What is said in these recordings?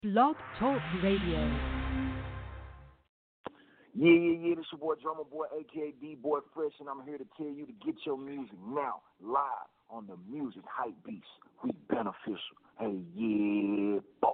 Blog Talk Radio. Yeah. This your boy, Drummer Boy, a.k.a. D-Boy Fresh, and I'm here to tell you to get your music now, live on the Music Hype Beast. We beneficial. Hey, yeah, boy.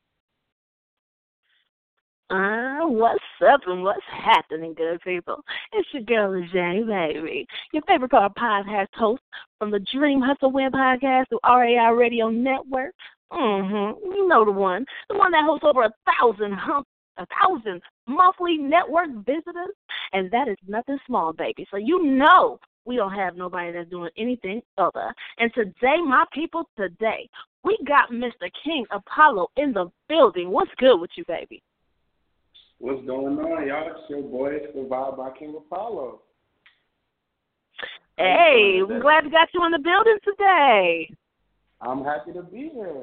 What's up and what's happening, good people? It's your girl, Jenny, baby. Your favorite car podcast host from the Dream Hustle Win podcast through RAI Radio Network. You know the one that hosts over 1,000 monthly network visitors, and that is nothing small, baby. So you know we don't have nobody that's doing anything other. And today, my people, we got Mr. King Apollo in the building. What's good with you, baby? What's going on, y'all? It's your boy, Survived by King Apollo. Hey, we're glad we got you in the building today. I'm happy to be here.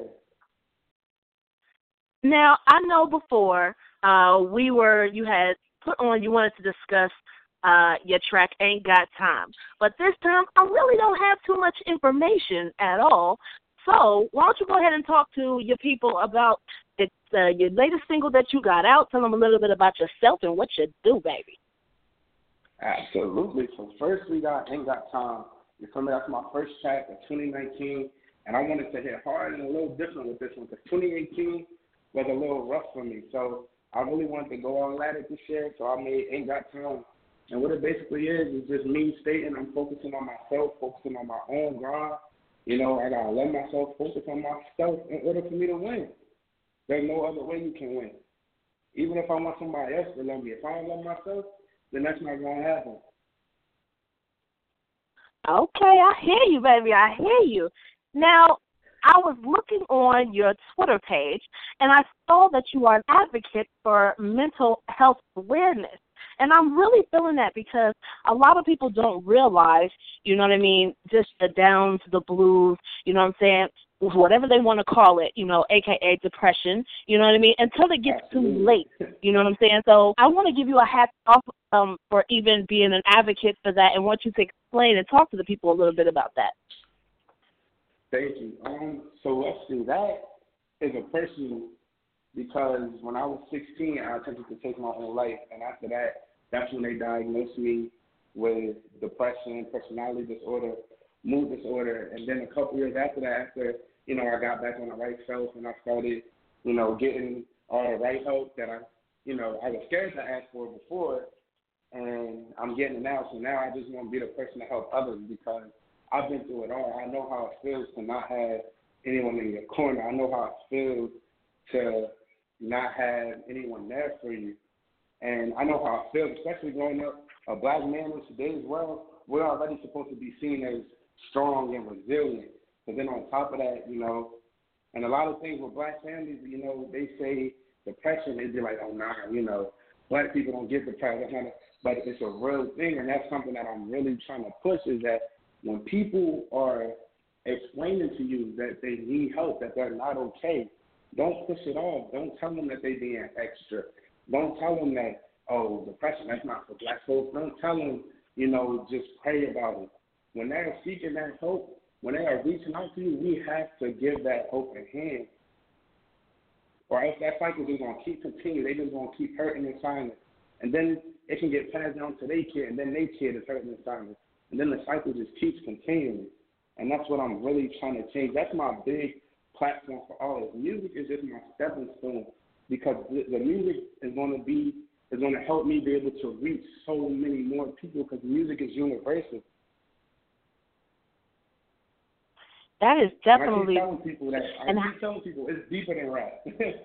Now, I know before you had put on, you wanted to discuss your track, Ain't Got Time. But this time, I really don't have too much information at all. So why don't you go ahead and talk to your people about your latest single that you got out. Tell them a little bit about yourself and what you do, baby. Absolutely. So first we got Ain't Got Time. You feel me? That's my first track of 2019. And I wanted to hit hard and a little different with this one because 2018 was a little rough for me. So I really wanted to go all at it this year. So I made Ain't Got Time. And what it basically is just me stating I'm focusing on myself, focusing on my own grind. You know, I got to love myself, focus on myself in order for me to win. There's no other way you can win. Even if I want somebody else to love me, if I don't love myself, then that's not going to happen. Okay, I hear you, baby. I hear you. Now, I was looking on your Twitter page, and I saw that you are an advocate for mental health awareness. And I'm really feeling that because a lot of people don't realize, you know what I mean, just the downs, the blues, you know what I'm saying, whatever they want to call it, you know, a.k.a. depression, you know what I mean, until it gets too late, you know what I'm saying? So I want to give you a hat off for even being an advocate for that and want you to explain and talk to the people a little bit about that. Thank you. So let's see, that is a personal, because when I was 16, I attempted to take my own life, and after that, that's when they diagnosed me with depression, personality disorder, mood disorder, and then a couple years after that, after, you know, I got back on the right self and I started, you know, getting all the right help that I was scared to ask for before, and I'm getting it now. So now I just want to be the person to help others because I've been through it all. I know how it feels to not have anyone in your corner. I know how it feels to not have anyone there for you. And I know how it feels, especially growing up a black man in today's world. We're already supposed to be seen as strong and resilient. But then on top of that, you know, and a lot of things with black families, you know, they say depression, they'd be like, oh, nah, you know, black people don't get depressed. But it's a real thing, and that's something that I'm really trying to push is that when people are explaining to you that they need help, that they're not okay, don't push it off. Don't tell them that they're being extra. Don't tell them that, oh, depression, that's not for black folks. Don't tell them, you know, just pray about it. When they're seeking that hope, when they are reaching out to you, we have to give that hope in hand. Or else that cycle is going to keep continuing. They just going to keep hurting in silence. And then it can get passed down to their kid, and then their kid is hurting in silence. And then the cycle just keeps continuing. And that's what I'm really trying to change. That's my big platform for all of this. Music is just my stepping stone because the music is going to help me be able to reach so many more people because music is universal. That is definitely. I keep telling people it's deeper than rap.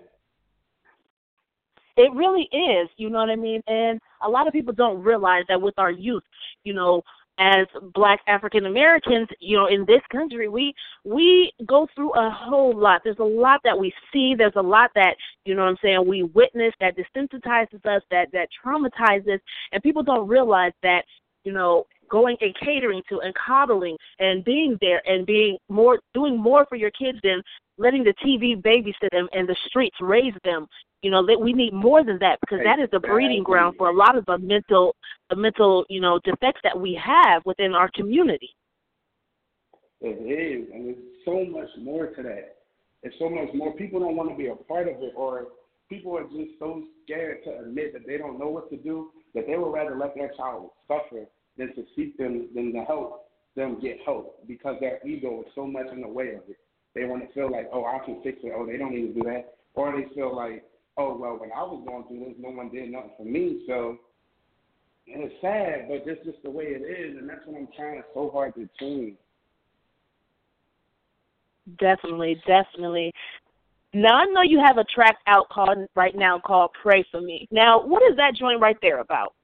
It really is, you know what I mean? And a lot of people don't realize that with our youth, you know, as Black African Americans, you know, in this country, we go through a whole lot. There's a lot that we see. There's a lot that, you know what I'm saying, we witness that desensitizes us, that traumatizes, and people don't realize that, you know, going and catering to and coddling and being there and doing more for your kids than letting the TV babysit them and the streets raise them. You know, that we need more than that because that is the breeding ground for a lot of the mental, you know, defects that we have within our community. It is, and there's so much more to that. it's so much more. People don't want to be a part of it, or people are just so scared to admit that they don't know what to do that they would rather let their child suffer than to seek them, than to help them get help, because their ego is so much in the way of it. They want to feel like, oh, I can fix it. Oh, they don't need to do that. Or they feel like, oh, well, when I was going through this, no one did nothing for me. So and it's sad, but that's just the way it is, and that's what I'm trying so hard to change. Definitely, definitely. Now, I know you have a track out right now called Pray For Me. Now, what is that joint right there about?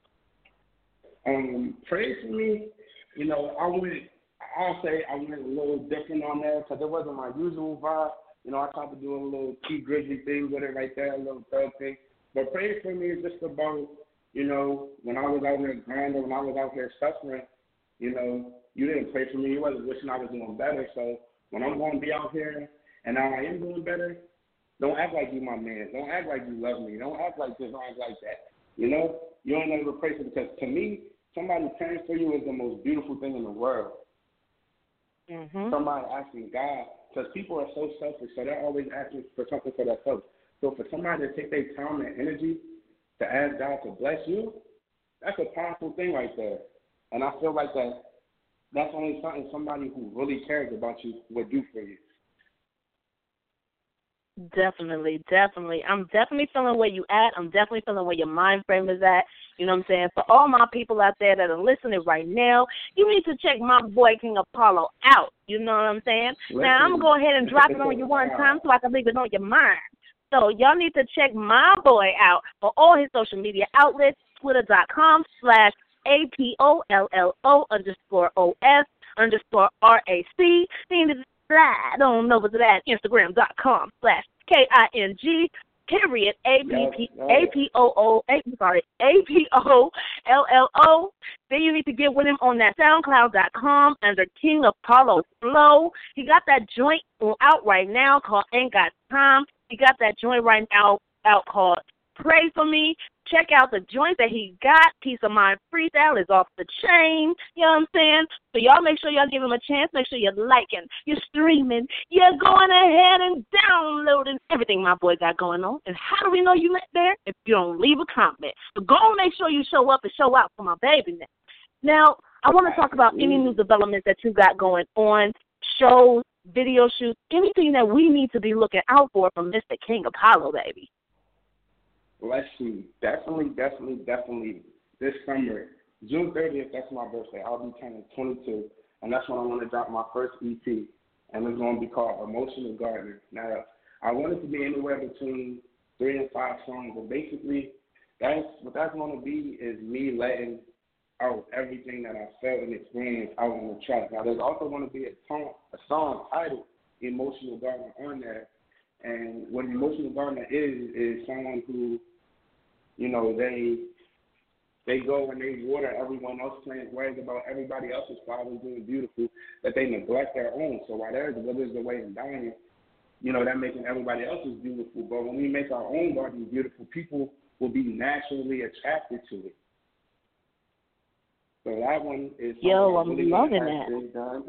Pray For Me, you know, I'll say I went a little different on there because it wasn't my usual vibe. You know, I tried to do a little T Grizzly thing with it right there, a little thug thing. But Pray For Me is just about, you know, when I was out here grinding, when I was out here suffering, you know, you didn't pray for me. You wasn't wishing I was doing better. So when I'm going to be out here and now I am doing better, don't act like you my man. Don't act like you love me. Don't act like this. Don't act like that. You know, you don't ever pray for me, because to me, somebody praying for you is the most beautiful thing in the world. Mm-hmm. Somebody asking God, because people are so selfish, so they're always asking for something for themselves. So for somebody to take their time and energy to ask God to bless you, that's a powerful thing right there. And I feel like that's only something somebody who really cares about you would do for you. Definitely, definitely. I'm definitely feeling where you at. I'm definitely feeling where your mind frame is at. You know what I'm saying? For all my people out there that are listening right now, you need to check my boy King Apollo out. You know what I'm saying? Now, I'm going to go ahead and drop it on you one time so I can leave it on your mind. So y'all need to check my boy out for all his social media outlets, twitter.com/APOLLO_OS_RAC. You need to slide on over to that Instagram.com/KING_APOLLO. Then you need to get with him on that SoundCloud.com under King Apollo Flow. He got that joint out right now called Ain't Got Time. He got that joint right now out called Pray For Me. Check out the joint that he got. Peace of Mind Freestyle is off the chain. You know what I'm saying? So y'all make sure y'all give him a chance. Make sure you're liking, you're streaming, you're going ahead and downloading everything my boy got going on. And how do we know you there? If you don't leave a comment. So go and make sure you show up and show out for my baby now. I want to talk about any new developments that you got going on, shows, video shoots, anything that we need to be looking out for from Mr. King Apollo, baby. Let's see. Definitely. This summer, June 30th, that's my birthday. I'll be turning 22, and that's when I want to drop my first EP, and it's going to be called Emotional Gardener. Now, I want it to be anywhere between 3 and 5 songs, but basically, what that's going to be is me letting out everything that I felt and experienced out on the track. Now, there's also going to be a song titled Emotional Gardener on there. And what an emotional gardener is someone who, you know, they go and they water everyone else's plants, worries about everybody else's flowers doing beautiful, that they neglect their own. So while theirs withers away and dying, you know, that making everybody else's beautiful. But when we make our own garden beautiful, people will be naturally attracted to it. So that one is I'm really loving that. Done.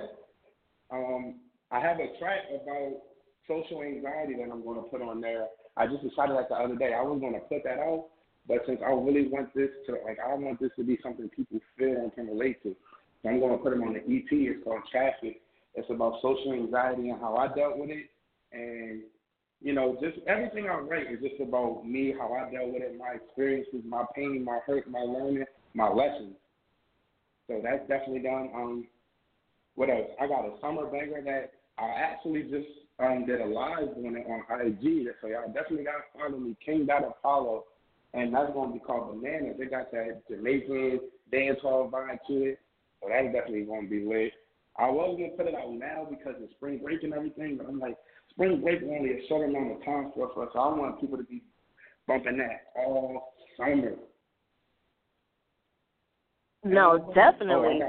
I have a track about social anxiety that I'm going to put on there. I just decided the other day I was going to put that out, but since I really want this to, I want this to be something people feel and can relate to, so I'm going to put them on the EP. It's called Traffic. It's about social anxiety and how I dealt with it, and, you know, just everything I write is just about me, how I dealt with it, my experiences, my pain, my hurt, my learning, my lessons. So that's definitely done. What else? I got a summer banger that I actually just did a live on it on IG. So y'all definitely got to follow me, King.Apollo, and that's going to be called Bananas. They got that Jamaican dancehall vibe to it, so that's definitely going to be lit. I was going to put it out now because it's spring break and everything, but I'm like, spring break is only a short amount of time for us, so I want people to be bumping that all summer. No, definitely.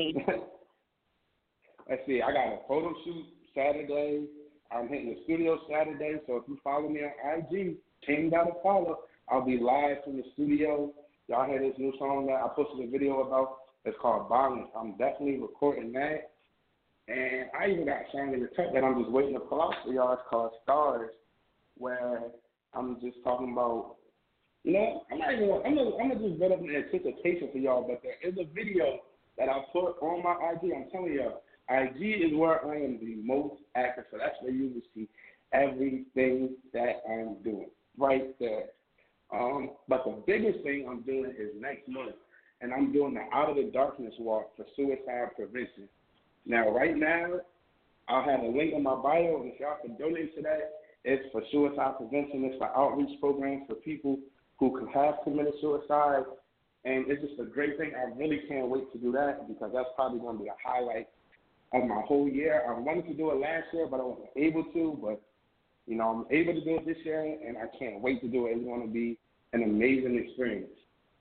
Let's see, I got a photo shoot Saturday. I'm hitting the studio Saturday, so if you follow me on IG, King.Apollo, I'll be live from the studio. Y'all hear this new song that I posted a video about? It's called Balance. I'm definitely recording that. And I even got a song in the cut that I'm just waiting to pull out for y'all. It's called Stars, where I'm just talking about, you know, I'm gonna just build up an anticipation for y'all, but there is a video that I put on my IG. I'm telling y'all, IG is where I am the most active, so that's where you will see everything that I'm doing right there. But the biggest thing I'm doing is next month, and I'm doing the Out of the Darkness Walk for suicide prevention. Now, right now, I'll have a link in my bio, and if y'all can donate to that, it's for suicide prevention. It's for outreach programs for people who have committed suicide, and it's just a great thing. I really can't wait to do that because that's probably going to be the highlight of my whole year. I wanted to do it last year, but I wasn't able to, but you know, I'm able to do it this year, and I can't wait to do it. It's going to be an amazing experience.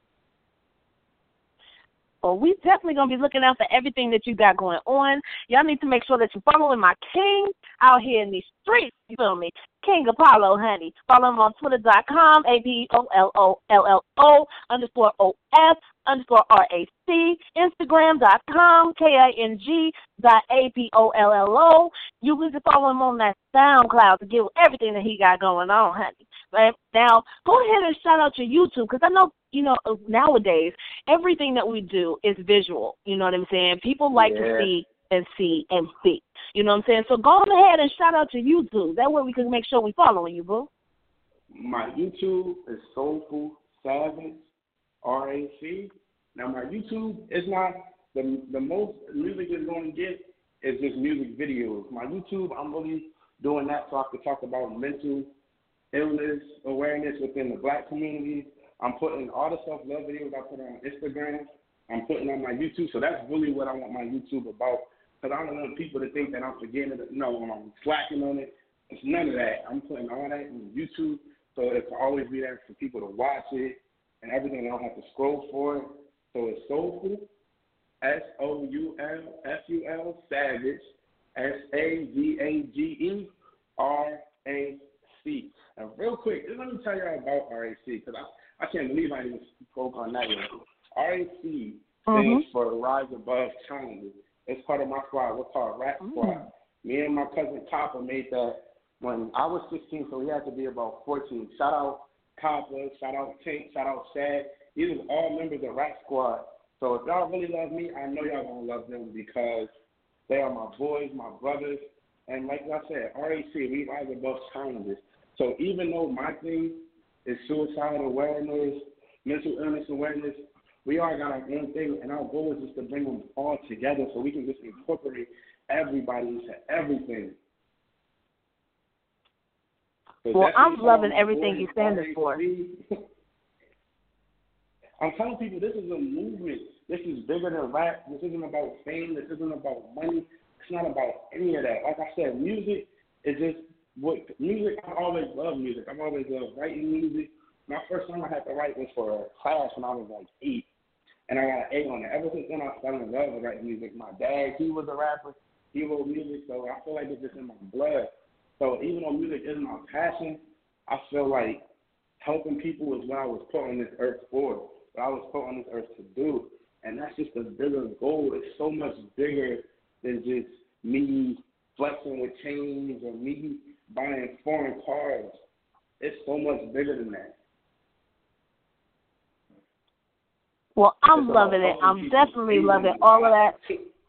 Well, we definitely going to be looking out for everything that you got going on. Y'all need to make sure that you're following my king out here in these streets. You feel me? King Apollo, honey. Follow him on Twitter.com, APOLLO_OF_RAC, Instagram.com, KING.APOLLO. You can follow him on that SoundCloud to get everything that he got going on, honey. Right? Now, go ahead and shout out your YouTube, because I know, you know, nowadays, everything that we do is visual. You know what I'm saying? People like to see and see and see. You know what I'm saying? So go ahead and shout out to YouTube. That way we can make sure we following you, boo. My YouTube is Soulful Savage, RAC. Now, my YouTube is not the most music is going to get is just music videos. My YouTube, I'm really doing that so I can talk about mental illness awareness within the Black community. I'm putting all the self-love videos I put on Instagram. I'm putting on my YouTube. So that's really what I want my YouTube about. Because I don't want people to think that I'm forgetting it. No, I'm slacking on it. It's none of that. I'm putting all that on YouTube so it can always be there for people to watch it and everything. I don't have to scroll for it. So it's Soulful, SOULFUL, Savage, SAVAGERAC. And real quick, let me tell you about RAC because I can't believe I even spoke on that yet. RAC stands for Rise Above Challenges. It's part of my squad. We're called Rap Squad. Me and my cousin Copper made that when I was 16, so he had to be about 14. Shout out Copper, shout out Tank, shout out Shad. These are all members of Rap Squad. So if y'all really love me, I know y'all going to love them because they are my boys, my brothers. And like I said, RAC, we rise above challenges. So even though my thing is suicide awareness, mental illness awareness, we all got our own thing, and our goal is just to bring them all together so we can just incorporate everybody into everything. So well, I'm loving everything you're standing for. I'm telling people this is a movement. This is bigger than rap. This isn't about fame. This isn't about money. It's not about any of that. Like I said, music is just what music. I always loved music. I've always loved writing music. My first song I had to write was for a class when I was like 8. And I got an A on it. Ever since then, I fell in love with writing music. My dad, he was a rapper. He wrote music, so I feel like it's just in my blood. So even though music isn't my passion, I feel like helping people is what I was put on this earth for, what I was put on this earth to do. And that's just a bigger goal. It's so much bigger than just me flexing with chains or me buying foreign cars. It's so much bigger than that. Well, I'm loving it. I'm definitely loving all of that.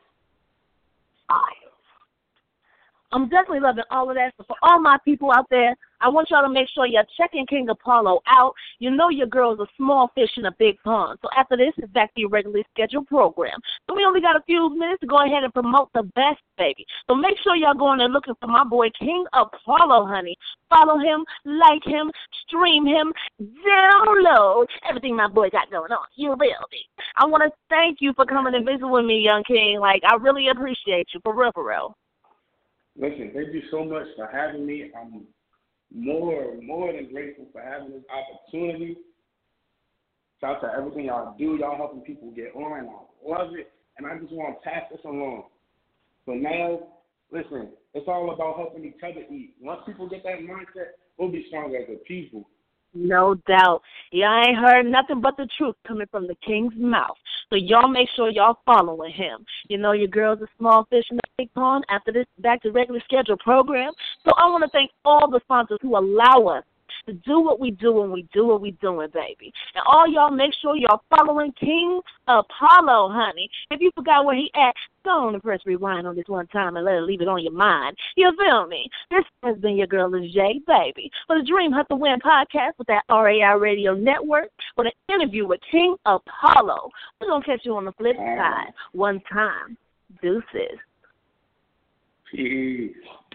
I'm definitely loving all of that. So for all my people out there, I want y'all to make sure you're checking King Apollo out. You know your girl's a small fish in a big pond. So after this, it's back to your regularly scheduled program. So we only got a few minutes to go ahead and promote the best, baby. So make sure y'all going and looking for my boy King Apollo, honey. Follow him, like him, stream him, download everything my boy got going on. You will be. I want to thank you for coming and visiting with me, young King. Like, I really appreciate you, for real, for real. Listen, thank you so much for having me. I'm more than grateful for having this opportunity. Shout out to everything y'all do. Y'all helping people get on. I love it. And I just want to pass this along. So now, listen, it's all about helping each other eat. Once people get that mindset, we'll be stronger as a people. No doubt. Yeah, I ain't heard nothing but the truth coming from the King's mouth. So y'all make sure y'all following him. You know, your girl's a small fish in the big pond after this back to regular scheduled program. So I want to thank all the sponsors who allow us to do what we do when we do what we doing, baby. And all y'all make sure y'all following King Apollo, honey. If you forgot where he at, go on and press rewind on this one time and let it leave it on your mind. You feel me? This has been your girl, Jay, baby, for the Dream Hunt to Win podcast with that RAI Radio Network with an interview with King Apollo. We're going to catch you on the flip side one time. Deuces. Peace.